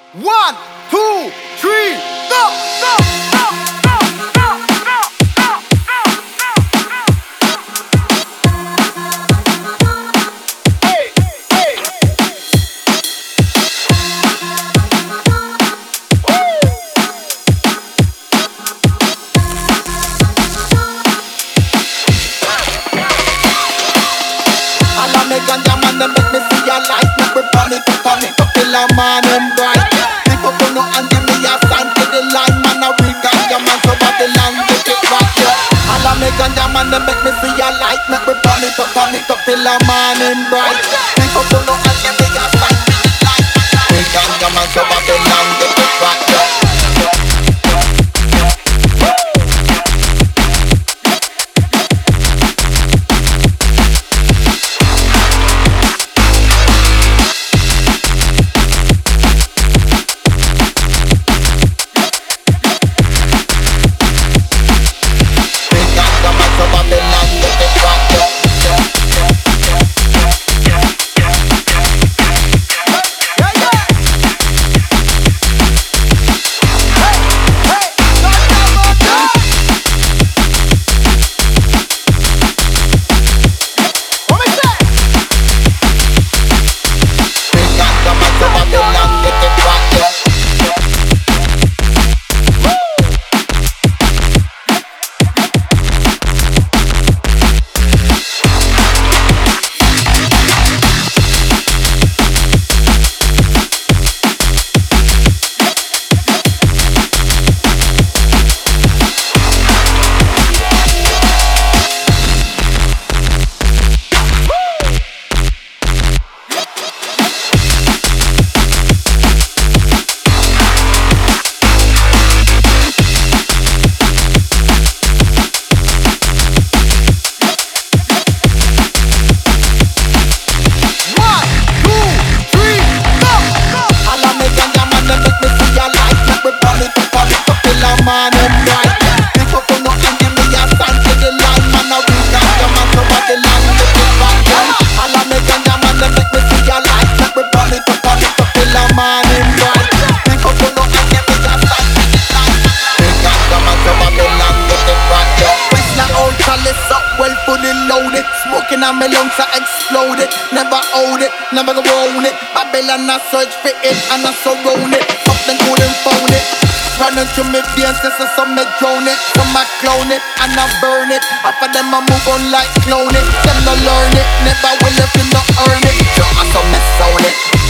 One, two, three, go, go, go, go, go, go, go, go. Hey, hey. All of me ganja man, them make me see a light. Make me burn it up till a morning bright. Pick up on no and give me a sign to the line. Man, a real ganja man, so Babylon take it back, yeah. All of me ganja man, them make me see a light. Make me burn it up till a morning bright. Pick up on no and give me a sign to the line. Real ganja man, so Babylon take it back, yeah. Smoking on my lungs, I explode it. Never hold it, never go own it. Babylon, I search for it and I surround it. Something good and found it. Running through me veins, so some me drown it. Some I clone it and I burn it. Half of them I move on like clone it. Them no learn it, never will if you not earn it. So I some me sound it.